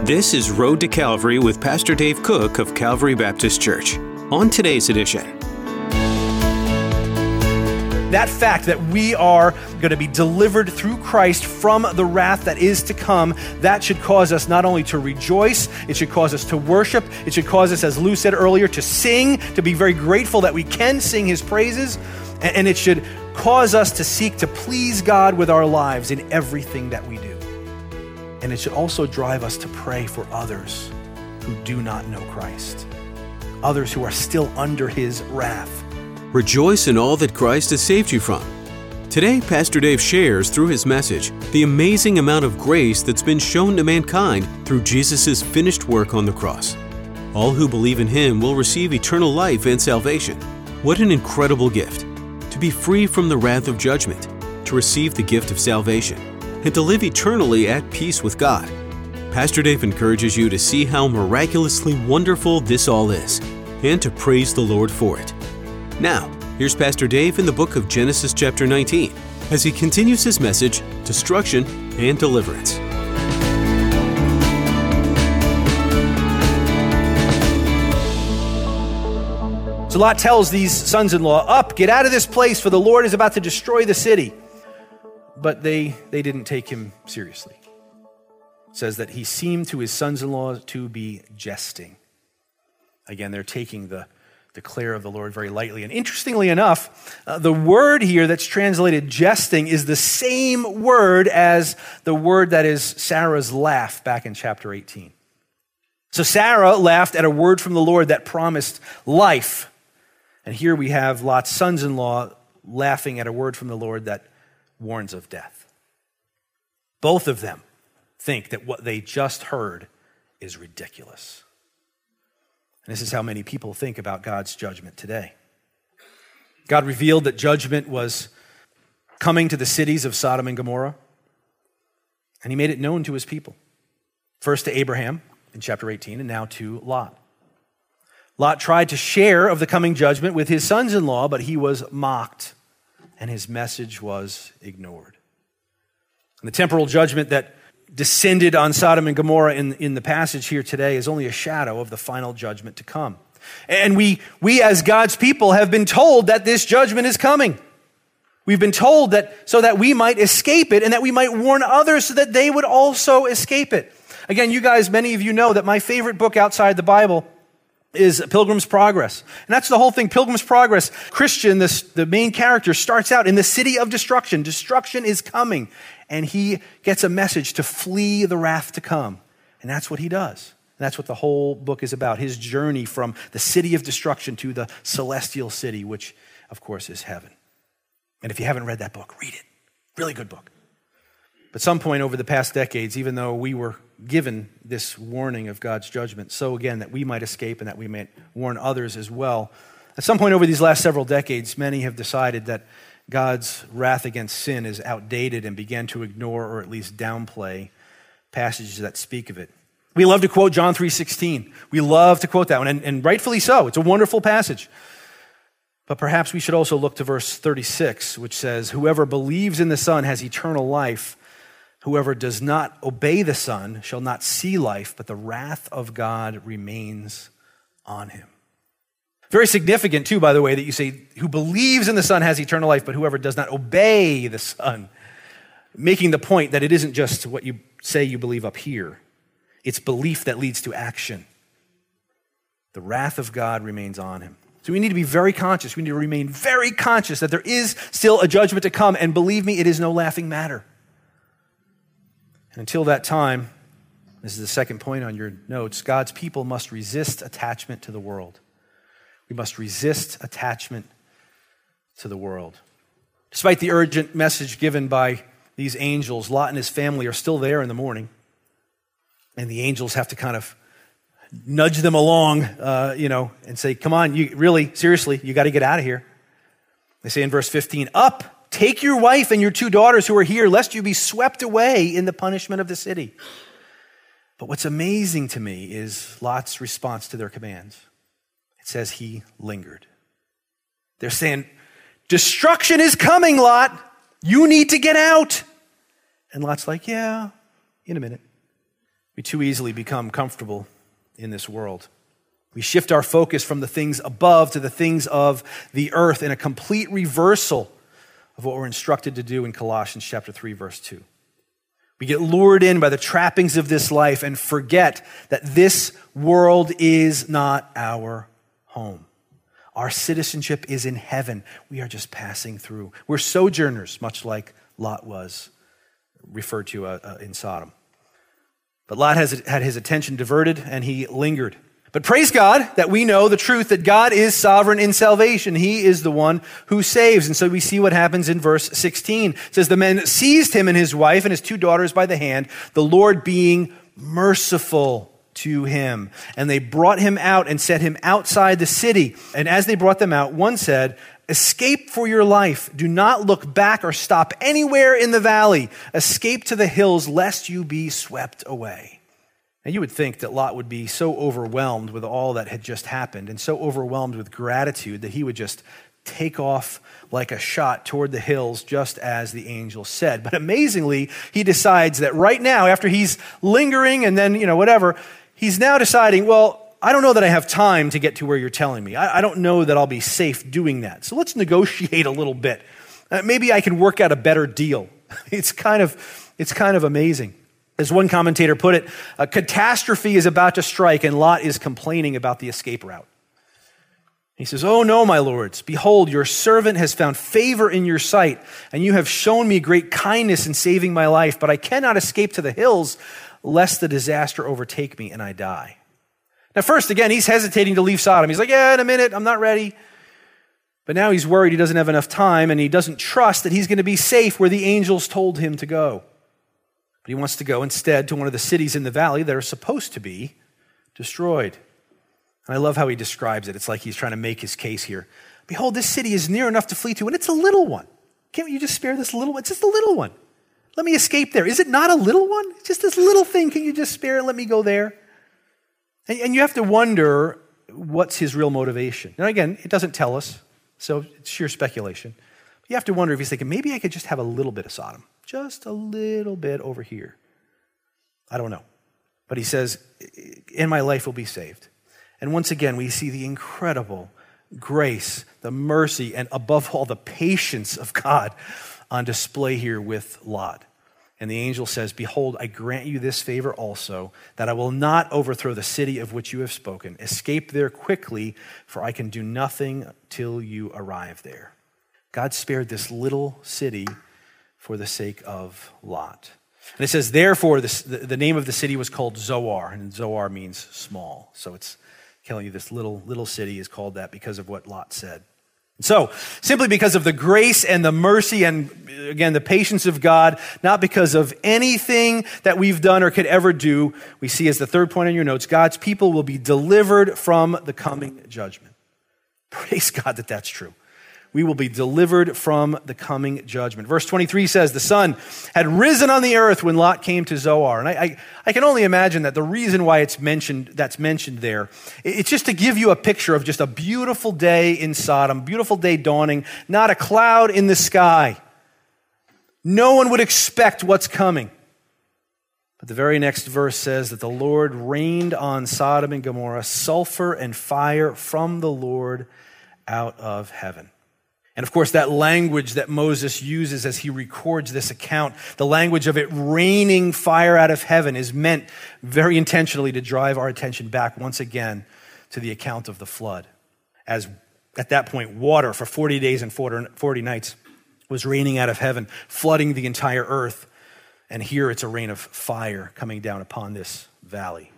This is Road to Calvary with Pastor Dave Cook of Calvary Baptist Church. On today's edition, that fact that we are going to be delivered through Christ from the wrath that is to come, that should cause us not only to rejoice, it should cause us to worship, it should cause us, as Lou said earlier, to sing, to be very grateful that we can sing his praises, and it should cause us to seek to please God with our lives in everything that we do. And it should also drive us to pray for others who do not know Christ, others who are still under his wrath. rejoice in all that Christ has saved you from. Today, Pastor Dave shares through his message the amazing amount of grace that's been shown to mankind through Jesus' finished work on the cross. All who believe in him will receive eternal life and salvation. What an incredible gift! To be free from the wrath of judgment, to receive the gift of salvation, and to live eternally at peace with God. Pastor Dave encourages you to see how miraculously wonderful this all is, and to praise the Lord for it. Now, here's Pastor Dave in the book of Genesis chapter 19, as he continues his message, Destruction and Deliverance. So Lot tells these sons-in-law, "Up, get out of this place, for the Lord is about to destroy the city." But they didn't take him seriously. It says that he seemed to his sons-in-law to be jesting. Again, they're taking the declare of the Lord very lightly. And interestingly enough, the word here that's translated jesting is the same word as the word that is Sarah's laugh back in chapter 18. So Sarah laughed at a word from the Lord that promised life. And here we have Lot's sons-in-law laughing at a word from the Lord that warns of death. Both of them think that what they just heard is ridiculous. And this is how many people think about God's judgment today. God revealed that judgment was coming to the cities of Sodom and Gomorrah, and he made it known to his people. First to Abraham in chapter 18, and now to Lot. Lot tried to share of the coming judgment with his sons-in-law, but he was mocked, and his message was ignored. And the temporal judgment that descended on Sodom and Gomorrah in the passage here today is only a shadow of the final judgment to come. And we as God's people have been told that this judgment is coming. We've been told that so that we might escape it and that we might warn others so that they would also escape it. Again, you guys, many of you know that my favorite book outside the Bible is Pilgrim's Progress. And that's the whole thing, Pilgrim's Progress. Christian, the main character, starts out in the city of destruction. Destruction is coming. And he gets a message to flee the wrath to come. And that's what he does. And that's what the whole book is about, his journey from the city of destruction to the celestial city, which, of course, is heaven. And if you haven't read that book, read it. Really good book. But some point over the past decades, even though we were given this warning of God's judgment, so again, that we might escape and that we might warn others as well, at some point over these last several decades, many have decided that God's wrath against sin is outdated and began to ignore or at least downplay passages that speak of it. We love to quote John 3:16. We love to quote that one, and rightfully so. It's a wonderful passage. But perhaps we should also look to verse 36, which says, "Whoever believes in the Son has eternal life. Whoever does not obey the Son shall not see life, but the wrath of God remains on him." Very significant, too, by the way, that you say, who believes in the Son has eternal life, but whoever does not obey the Son. Making the point that it isn't just what you say you believe up here. It's belief that leads to action. The wrath of God remains on him. So we need to be very conscious. We need to remain very conscious that there is still a judgment to come, and believe me, it is no laughing matter. And until that time, this is the second point on your notes, God's people must resist attachment to the world. We must resist attachment to the world. Despite the urgent message given by these angels, Lot and his family are still there in the morning. And the angels have to kind of nudge them along, and say, come on, seriously, you got to get out of here. They say in verse 15, "Up, take your wife and your 2 daughters who are here, lest you be swept away in the punishment of the city." But what's amazing to me is Lot's response to their commands. It says he lingered. They're saying, "Destruction is coming, Lot. You need to get out." And Lot's like, "Yeah, in a minute." We too easily become comfortable in this world. We shift our focus from the things above to the things of the earth in a complete reversal of what we're instructed to do in Colossians chapter 3, verse 2. We get lured in by the trappings of this life and forget that this world is not our home. Our citizenship is in heaven. We are just passing through. We're sojourners, much like Lot was referred to in Sodom. But Lot had his attention diverted and he lingered. But praise God that we know the truth that God is sovereign in salvation. He is the one who saves. And so we see what happens in verse 16. It says, the men seized him and his wife and his 2 daughters by the hand, the Lord being merciful to him. And they brought him out and set him outside the city. And as they brought them out, one said, escape for your life. Do not look back or stop anywhere in the valley. Escape to the hills, lest you be swept away. Now, you would think that Lot would be so overwhelmed with all that had just happened and so overwhelmed with gratitude that he would just take off like a shot toward the hills, just as the angel said. But amazingly, he decides that right now, after he's lingering and then, whatever, he's now deciding, well, I don't know that I have time to get to where you're telling me. I don't know that I'll be safe doing that. So let's negotiate a little bit. Maybe I can work out a better deal. It's kind of amazing. As one commentator put it, a catastrophe is about to strike and Lot is complaining about the escape route. He says, oh no, my lords, behold, your servant has found favor in your sight, and you have shown me great kindness in saving my life, but I cannot escape to the hills, lest the disaster overtake me and I die. Now first, again, he's hesitating to leave Sodom. He's like, yeah, in a minute, I'm not ready. But now he's worried he doesn't have enough time, and he doesn't trust that he's going to be safe where the angels told him to go. But he wants to go instead to one of the cities in the valley that are supposed to be destroyed. And I love how he describes it. It's like he's trying to make his case here. Behold, this city is near enough to flee to, and it's a little one. Can't you just spare this little one? It's just a little one. Let me escape there. Is it not a little one? It's just this little thing. Can you just spare it? Let me go there. And you have to wonder what's his real motivation. And again, it doesn't tell us, so it's sheer speculation. But you have to wonder if he's thinking, maybe I could just have a little bit of Sodom. Just a little bit over here. I don't know. But he says, and my life will be saved. And once again, we see the incredible grace, the mercy, and above all, the patience of God on display here with Lot. And the angel says, behold, I grant you this favor also, that I will not overthrow the city of which you have spoken. Escape there quickly, for I can do nothing till you arrive there. God spared this little city for the sake of Lot. And it says, therefore, the name of the city was called Zoar, and Zoar means small. So it's telling you this little city is called that because of what Lot said. So, simply because of the grace and the mercy and, again, the patience of God, not because of anything that we've done or could ever do, we see as the third point in your notes, God's people will be delivered from the coming judgment. Praise God that that's true. We will be delivered from the coming judgment. Verse 23 says, the sun had risen on the earth when Lot came to Zoar. And I can only imagine that the reason why that's mentioned there, it's just to give you a picture of just a beautiful day in Sodom, beautiful day dawning, not a cloud in the sky. No one would expect what's coming. But the very next verse says that the Lord rained on Sodom and Gomorrah sulfur and fire from the Lord out of heaven. And of course, that language that Moses uses as he records this account, the language of it raining fire out of heaven, is meant very intentionally to drive our attention back once again to the account of the flood. As at that point, water for 40 days and 40 nights was raining out of heaven, flooding the entire earth. And here it's a rain of fire coming down upon this valley.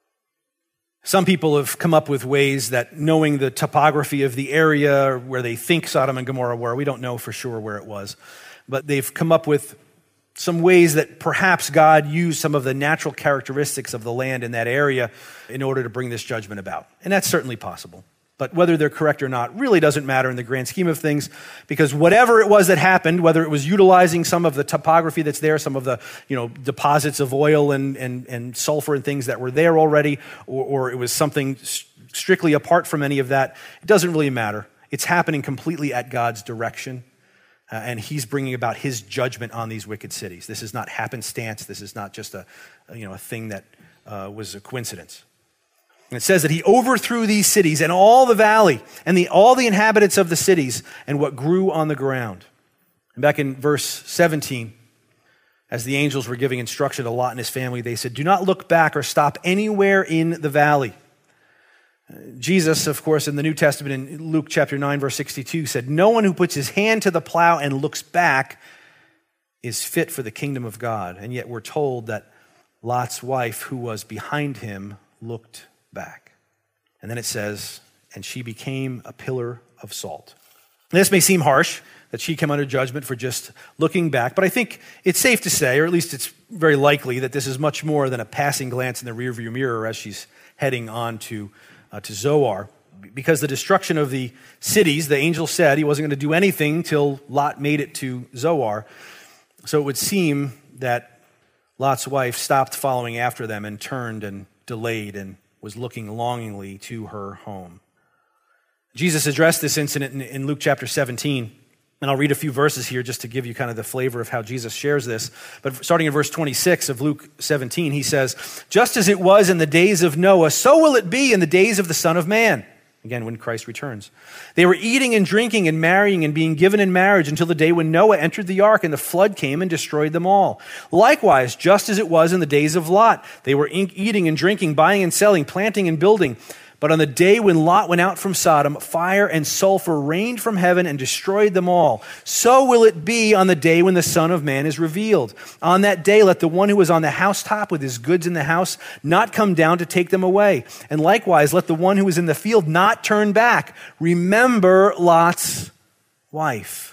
Some people have come up with ways that, knowing the topography of the area where they think Sodom and Gomorrah were, we don't know for sure where it was, but they've come up with some ways that perhaps God used some of the natural characteristics of the land in that area in order to bring this judgment about. And that's certainly possible. But whether they're correct or not really doesn't matter in the grand scheme of things, because whatever it was that happened, whether it was utilizing some of the topography that's there, some of the deposits of oil and sulfur and things that were there already, or it was something strictly apart from any of that, it doesn't really matter. It's happening completely at God's direction. and he's bringing about his judgment on these wicked cities. This is not happenstance. This is not just a thing that was a coincidence. And it says that he overthrew these cities and all the valley and all the inhabitants of the cities and what grew on the ground. And back in verse 17, as the angels were giving instruction to Lot and his family, they said, "Do not look back or stop anywhere in the valley." Jesus, of course, in the New Testament, in Luke chapter 9, verse 62, said, "No one who puts his hand to the plow and looks back is fit for the kingdom of God." And yet we're told that Lot's wife, who was behind him, looked back. And then it says, "And she became a pillar of salt." This may seem harsh, that she came under judgment for just looking back, but I think it's safe to say, or at least it's very likely, that this is much more than a passing glance in the rearview mirror as she's heading on to Zoar. Because the destruction of the cities, the angel said he wasn't going to do anything till Lot made it to Zoar. So it would seem that Lot's wife stopped following after them and turned and delayed and was looking longingly to her home. Jesus addressed this incident in Luke chapter 17, and I'll read a few verses here just to give you kind of the flavor of how Jesus shares this. But starting in verse 26 of Luke 17, he says, "Just as it was in the days of Noah, so will it be in the days of the Son of Man." Again, when Christ returns. "They were eating and drinking and marrying and being given in marriage until the day when Noah entered the ark and the flood came and destroyed them all. Likewise, just as it was in the days of Lot, they were eating and drinking, buying and selling, planting and building. But on the day when Lot went out from Sodom, fire and sulfur rained from heaven and destroyed them all. So will it be on the day when the Son of Man is revealed. On that day, let the one who is on the housetop with his goods in the house not come down to take them away. And likewise, let the one who is in the field not turn back. Remember Lot's wife."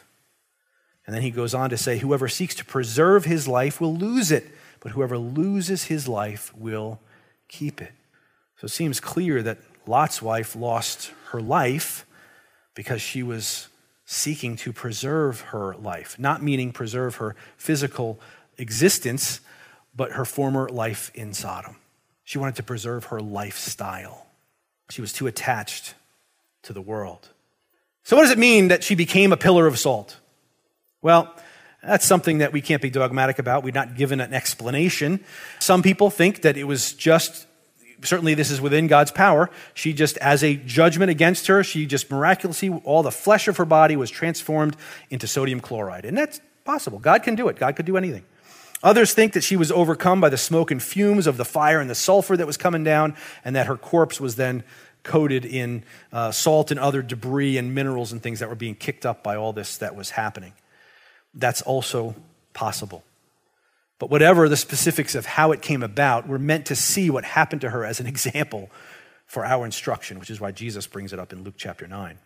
And then he goes on to say, "Whoever seeks to preserve his life will lose it, but whoever loses his life will keep it." So it seems clear that Lot's wife lost her life because she was seeking to preserve her life, not meaning preserve her physical existence, but her former life in Sodom. She wanted to preserve her lifestyle. She was too attached to the world. So what does it mean that she became a pillar of salt? Well, that's something that we can't be dogmatic about. We're not given an explanation. Some people think that it was just, certainly this is within God's power, she just, as a judgment against her, she just miraculously, all the flesh of her body was transformed into sodium chloride. And that's possible. God can do it. God could do anything. Others think that she was overcome by the smoke and fumes of the fire and the sulfur that was coming down, and that her corpse was then coated in salt and other debris and minerals and things that were being kicked up by all this that was happening. That's also possible. But whatever the specifics of how it came about, we're meant to see what happened to her as an example for our instruction, which is why Jesus brings it up in Luke chapter 9.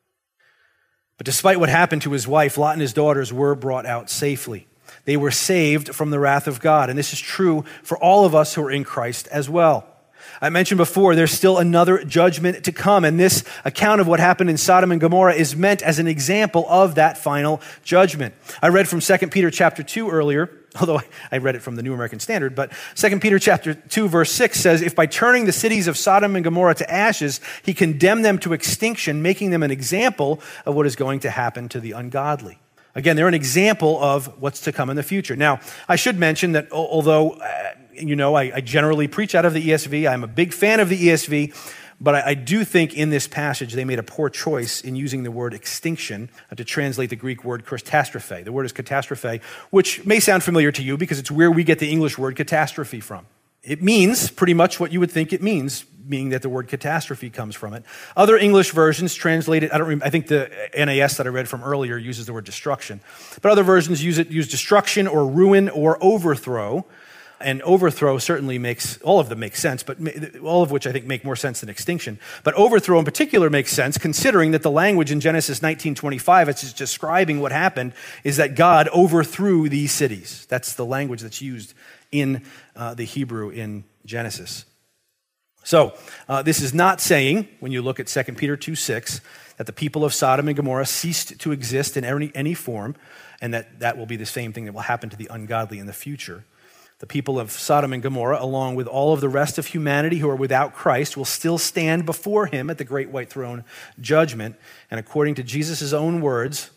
But despite what happened to his wife, Lot and his daughters were brought out safely. They were saved from the wrath of God, and this is true for all of us who are in Christ as well. I mentioned before, there's still another judgment to come, and this account of what happened in Sodom and Gomorrah is meant as an example of that final judgment. I read from 2 Peter chapter 2 earlier, although I read it from the New American Standard, but 2 Peter chapter 2 verse 6 says, "If by turning the cities of Sodom and Gomorrah to ashes, he condemned them to extinction, making them an example of what is going to happen to the ungodly." Again, they're an example of what's to come in the future. Now, I should mention that although, I generally preach out of the ESV, I'm a big fan of the ESV, but I do think in this passage they made a poor choice in using the word extinction to translate the Greek word catastrophe. The word is catastrophe, which may sound familiar to you because it's where we get the English word catastrophe from. It means pretty much what you would think it means, meaning that the word catastrophe comes from it. Other English versions translate it, I think the NAS that I read from earlier uses the word destruction. But other versions use destruction or ruin or overthrow. And overthrow certainly all of them make sense, but all of which I think make more sense than extinction. But overthrow in particular makes sense, considering that the language in Genesis 19:25, it's just describing what happened, is that God overthrew these cities. That's the language that's used in the Hebrew in Genesis. So this is not saying, when you look at 2 Peter 2:6, that the people of Sodom and Gomorrah ceased to exist in any form, and that will be the same thing that will happen to the ungodly in the future. The people of Sodom and Gomorrah, along with all of the rest of humanity who are without Christ, will still stand before him at the great white throne judgment. And according to Jesus' own words,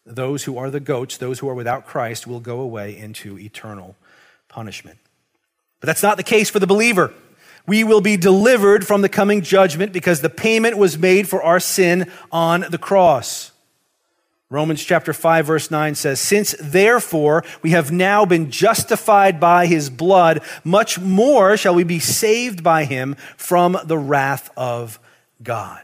Those who are the goats, those who are without Christ, will go away into eternal punishment. But that's not the case for the believer. We will be delivered from the coming judgment because the payment was made for our sin on the cross. Romans chapter 5 verse 9 says, "Since therefore we have now been justified by his blood, much more shall we be saved by him from the wrath of God."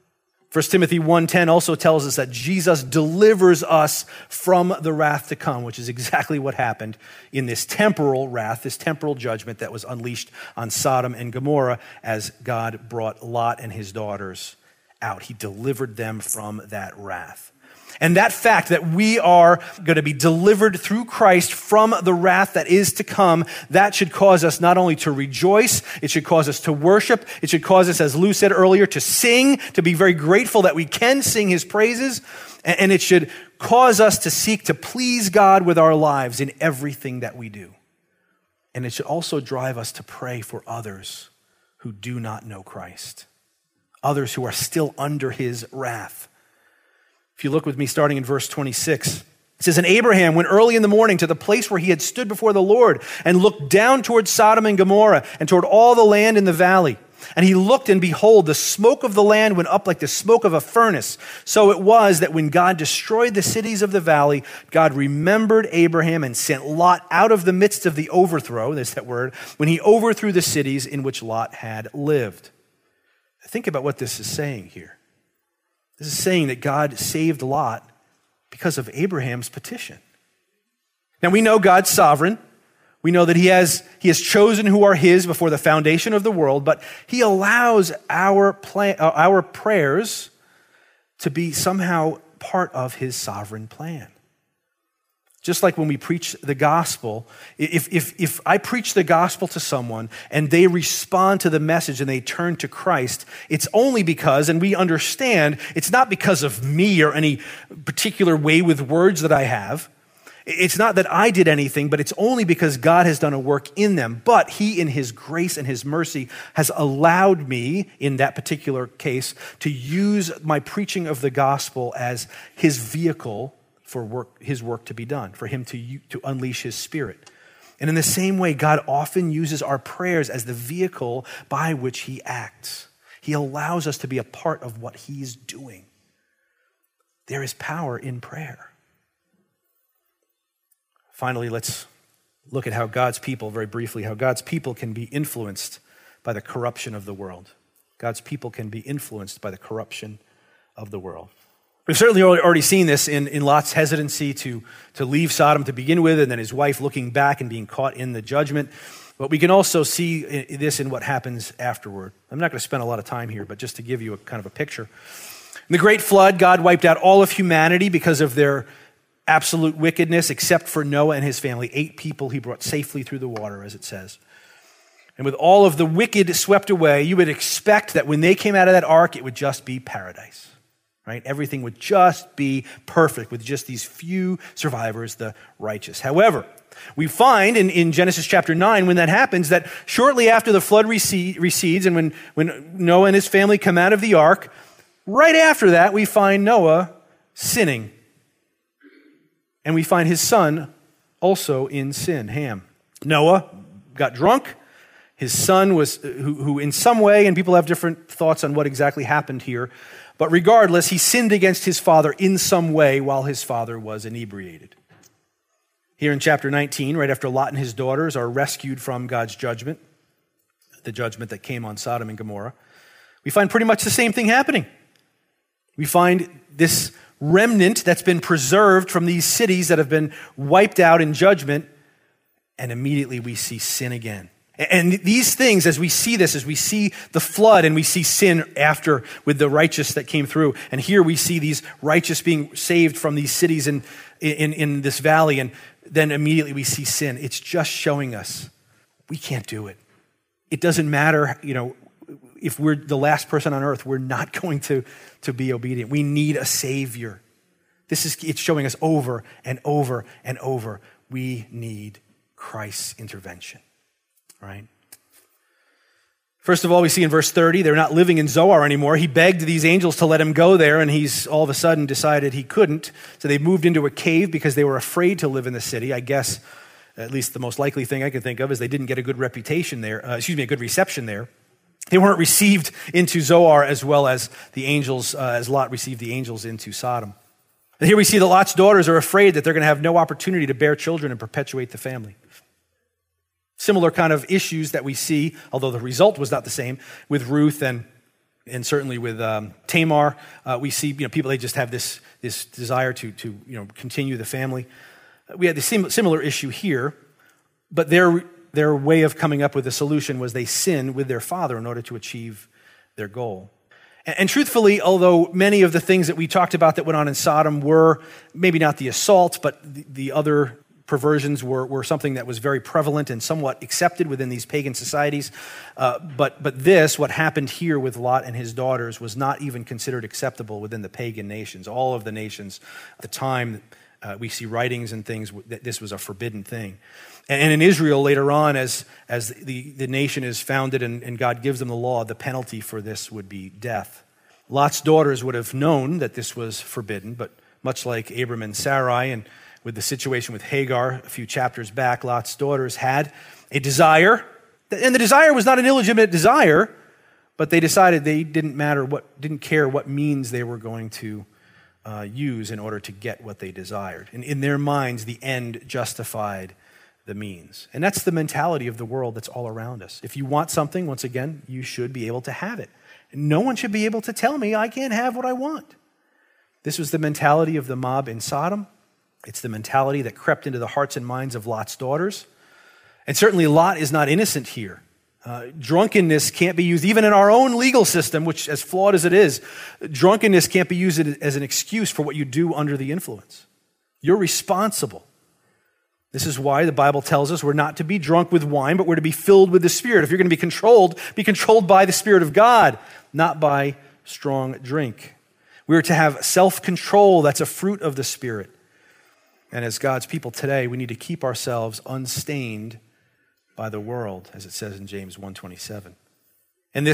1 Timothy 1:10 also tells us that Jesus delivers us from the wrath to come, which is exactly what happened in this temporal wrath, this temporal judgment that was unleashed on Sodom and Gomorrah as God brought Lot and his daughters out. He delivered them from that wrath. And that fact that we are going to be delivered through Christ from the wrath that is to come, that should cause us not only to rejoice, it should cause us to worship, it should cause us, as Lou said earlier, to sing, to be very grateful that we can sing his praises, and it should cause us to seek to please God with our lives in everything that we do. And it should also drive us to pray for others who do not know Christ, others who are still under his wrath. If you look with me starting in verse 26, it says, "And Abraham went early in the morning to the place where he had stood before the Lord and looked down toward Sodom and Gomorrah and toward all the land in the valley. And he looked, and behold, the smoke of the land went up like the smoke of a furnace. So it was that when God destroyed the cities of the valley, God remembered Abraham and sent Lot out of the midst of the overthrow," there's that word, "when he overthrew the cities in which Lot had lived." Think about what this is saying here. This is saying that God saved Lot because of Abraham's petition. Now we know God's sovereign. We know that he has chosen who are his before the foundation of the world, but he allows our prayers to be somehow part of his sovereign plan. Just like when we preach the gospel, if I preach the gospel to someone and they respond to the message and they turn to Christ, it's only because, and we understand, it's not because of me or any particular way with words that I have. It's not that I did anything, but it's only because God has done a work in them. But he, in his grace and his mercy, has allowed me, in that particular case, to use my preaching of the gospel as his vehicle for his work to be done, for him to unleash his spirit. And in the same way, God often uses our prayers as the vehicle by which he acts. He allows us to be a part of what he's doing. There is power in prayer. Finally, let's look at how God's people, very briefly, how God's people can be influenced by the corruption of the world. God's people can be influenced by the corruption of the world. We've certainly already seen this in Lot's hesitancy to leave Sodom to begin with, and then his wife looking back and being caught in the judgment. But we can also see this in what happens afterward. I'm not going to spend a lot of time here, but just to give you a kind of a picture. In the great flood, God wiped out all of humanity because of their absolute wickedness, except for Noah and his family. 8 people he brought safely through the water, as it says. And with all of the wicked swept away, you would expect that when they came out of that ark, it would just be paradise. Right? Everything would just be perfect with just these few survivors, the righteous. However, we find in Genesis chapter 9, when that happens, that shortly after the flood recedes and when Noah and his family come out of the ark, right after that, we find Noah sinning. And we find his son also in sin, Ham. Noah got drunk. His son was, who in some way, and people have different thoughts on what exactly happened here, but regardless, he sinned against his father in some way while his father was inebriated. Here in chapter 19, right after Lot and his daughters are rescued from God's judgment, the judgment that came on Sodom and Gomorrah, we find pretty much the same thing happening. We find this remnant that's been preserved from these cities that have been wiped out in judgment, and immediately we see sin again. And these things, as we see this, as we see the flood and we see sin after with the righteous that came through, and here we see these righteous being saved from these cities in this valley, and then immediately we see sin. It's just showing us we can't do it. It doesn't matter, if we're the last person on earth, we're not going to be obedient. We need a Savior. It's showing us over and over and over. We need Christ's intervention. Right? First of all, we see in verse 30, they're not living in Zoar anymore. He begged these angels to let him go there, and he's all of a sudden decided he couldn't. So they moved into a cave because they were afraid to live in the city. I guess, at least the most likely thing I can think of is they didn't get a good reputation there, a good reception there. They weren't received into Zoar as well as the angels, as Lot received the angels into Sodom. And here we see that Lot's daughters are afraid that they're going to have no opportunity to bear children and perpetuate the family. Similar kind of issues that we see, although the result was not the same, with Ruth and certainly with Tamar. We see people, they just have this desire to continue the family. We had the similar issue here, but their way of coming up with a solution was they sinned with their father in order to achieve their goal. And truthfully, although many of the things that we talked about that went on in Sodom were maybe not the assault, but the other perversions were something that was very prevalent and somewhat accepted within these pagan societies. But this, what happened here with Lot and his daughters, was not even considered acceptable within the pagan nations. All of the nations at the time, we see writings and things that this was a forbidden thing. And in Israel later on, as the nation is founded and God gives them the law, the penalty for this would be death. Lot's daughters would have known that this was forbidden, but much like Abram and Sarai and with the situation with Hagar a few chapters back, Lot's daughters had a desire, and the desire was not an illegitimate desire, but they decided they didn't care what means they were going to use in order to get what they desired. And in their minds, the end justified the means. And that's the mentality of the world that's all around us. If you want something, once again, you should be able to have it. And no one should be able to tell me I can't have what I want. This was the mentality of the mob in Sodom. It's the mentality that crept into the hearts and minds of Lot's daughters. And certainly Lot is not innocent here. Drunkenness can't be used, even in our own legal system, which as flawed as it is, drunkenness can't be used as an excuse for what you do under the influence. You're responsible. This is why the Bible tells us we're not to be drunk with wine, but we're to be filled with the Spirit. If you're going to be controlled by the Spirit of God, not by strong drink. We're to have self-control. That's a fruit of the Spirit. And as God's people today, we need to keep ourselves unstained by the world, as it says in James 1:27. And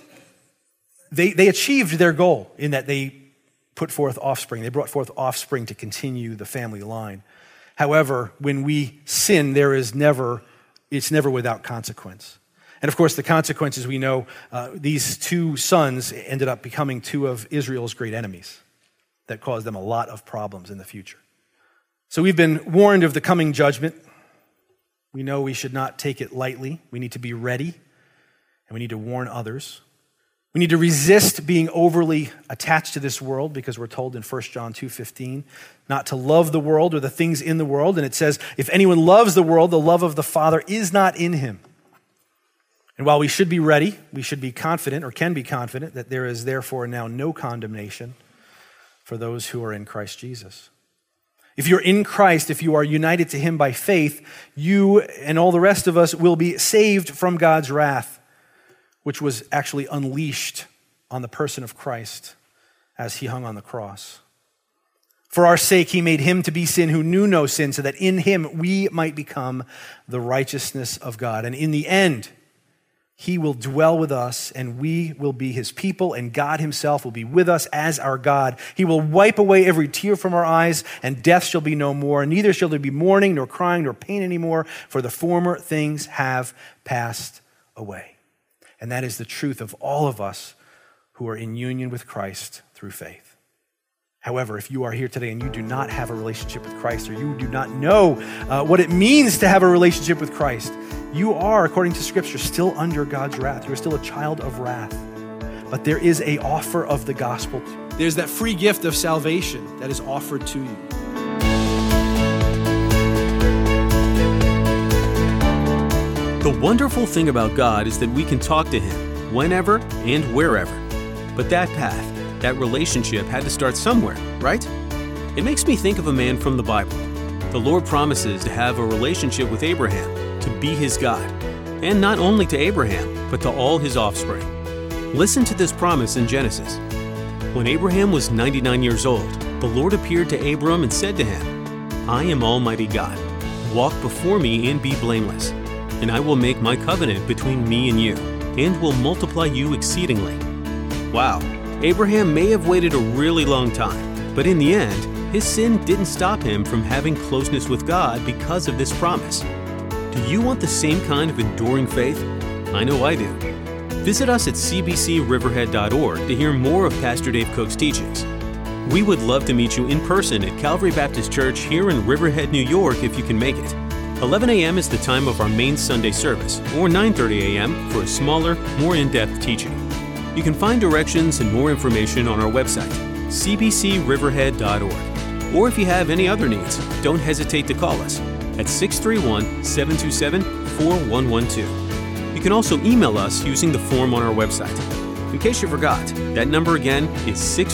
they achieved their goal in that they put forth offspring. They brought forth offspring to continue the family line. However, when we sin, it's never without consequence. And of course, the consequences we know, these two sons ended up becoming two of Israel's great enemies that caused them a lot of problems in the future. So we've been warned of the coming judgment. We know we should not take it lightly. We need to be ready, and we need to warn others. We need to resist being overly attached to this world because we're told in 1 John 2:15 not to love the world or the things in the world. And it says, if anyone loves the world, the love of the Father is not in him. And while we should be ready, we should be confident or can be confident that there is therefore now no condemnation for those who are in Christ Jesus. If you're in Christ, if you are united to him by faith, you and all the rest of us will be saved from God's wrath, which was actually unleashed on the person of Christ as he hung on the cross. For our sake, he made him to be sin who knew no sin, so that in him we might become the righteousness of God. And in the end, he will dwell with us, and we will be his people, and God himself will be with us as our God. He will wipe away every tear from our eyes, and death shall be no more, and neither shall there be mourning, nor crying, nor pain anymore, for the former things have passed away. And that is the truth of all of us who are in union with Christ through faith. However, if you are here today and you do not have a relationship with Christ, or you do not know what it means to have a relationship with Christ, you are, according to Scripture, still under God's wrath. You're still a child of wrath. But there is an offer of the gospel. There's that free gift of salvation that is offered to you. The wonderful thing about God is that we can talk to him whenever and wherever. But that path, that relationship had to start somewhere, right? It makes me think of a man from the Bible. The Lord promises to have a relationship with Abraham, to be his God. And not only to Abraham, but to all his offspring. Listen to this promise in Genesis. When Abraham was 99 years old, the Lord appeared to Abram and said to him, I am Almighty God. Walk before me and be blameless, and I will make my covenant between me and you, and will multiply you exceedingly. Wow, Abraham may have waited a really long time, but in the end, his sin didn't stop him from having closeness with God because of this promise. Do you want the same kind of enduring faith? I know I do. Visit us at cbcriverhead.org to hear more of Pastor Dave Cook's teachings. We would love to meet you in person at Calvary Baptist Church here in Riverhead, New York if you can make it. 11 a.m. is the time of our main Sunday service, or 9:30 a.m. for a smaller, more in-depth teaching. You can find directions and more information on our website, cbcriverhead.org. Or if you have any other needs, don't hesitate to call us at 631-727-4112. You can also email us using the form on our website. In case you forgot, that number again is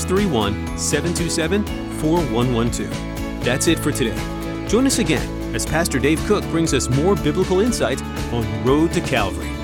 631-727-4112. That's it for today. Join us again as Pastor Dave Cook brings us more biblical insight on Road to Calvary.